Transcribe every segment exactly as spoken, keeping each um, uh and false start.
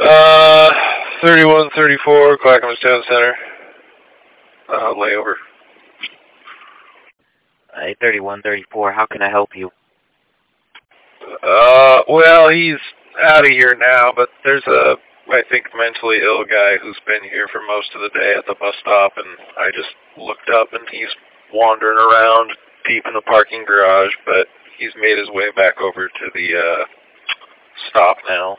Uh, thirty-one thirty-four, Clackamas Town Center. Uh, layover. Hey, thirty-one thirty-four, how can I help you? Uh, well, he's out of here now, but there's a, I think, mentally ill guy who's been here for most of the day at the bus stop, and I just looked up and he's wandering around deep in the parking garage, but he's made his way back over to the, uh, stop now.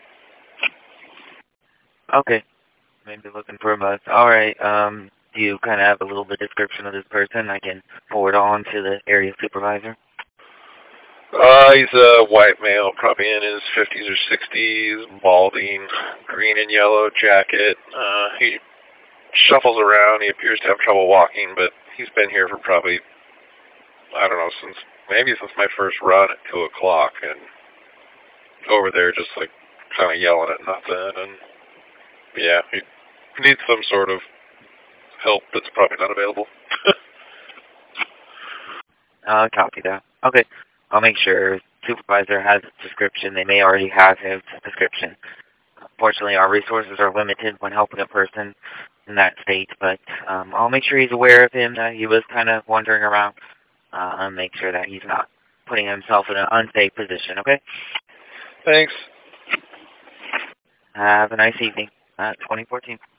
Okay. Maybe looking for a bus. Alright, um, do you kind of have a little bit of description of this person I can forward on to the area supervisor? Uh, he's a white male, probably in his fifties or sixties, balding, green and yellow jacket. Uh, he shuffles around. He appears to have trouble walking, but he's been here for probably, I don't know, since, maybe since my first run at two o'clock, and over there just, like, kind of yelling at nothing, and, yeah, he needs some sort of help that's probably not available. Uh, copy that. Okay. I'll make sure supervisor has a description. They may already have his description. Unfortunately, our resources are limited when helping a person in that state, but um, I'll make sure he's aware of him, that he was kind of wandering around, uh, and make sure that he's not putting himself in an unsafe position, okay? Thanks. Have a nice evening. Uh, twenty fourteen.